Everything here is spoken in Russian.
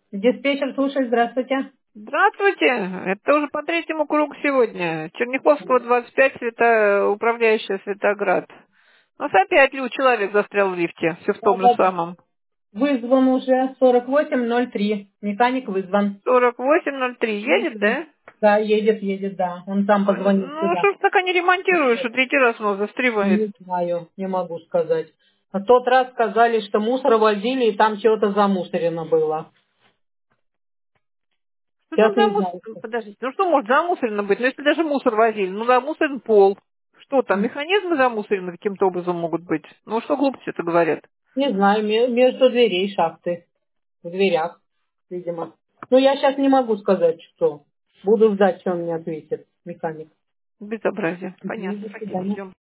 Диспетчер, слушай, здравствуйте. Здравствуйте. Это уже по третьему кругу сегодня. Черняховского, 25, управляющая Светоград. У нас опять человек застрял в лифте. Все в том же Да-да-да. самом. Вызван уже 4803. Механик вызван. 4803. Едет, да? Да, едет, да. Он сам позвонил Ну, сюда. что ж так они ремонтируют, что третий раз он застревает. Не знаю, не могу сказать. В тот раз сказали, что мусор возили, и там чего-то замусорено было. Что Сейчас там за не мусор? знаю. Подождите, ну что может замусорено быть? Ну если даже мусор возили, ну замусорен пол. Что там, механизмы замусорены каким-то образом могут быть? Ну что глупости это говорят? Не знаю, между дверей шахты. В дверях, видимо. Но я сейчас не могу сказать, что. Буду ждать, что он мне ответит, механик. Безобразие. Понятно. До Спасибо. свидания. Ждем.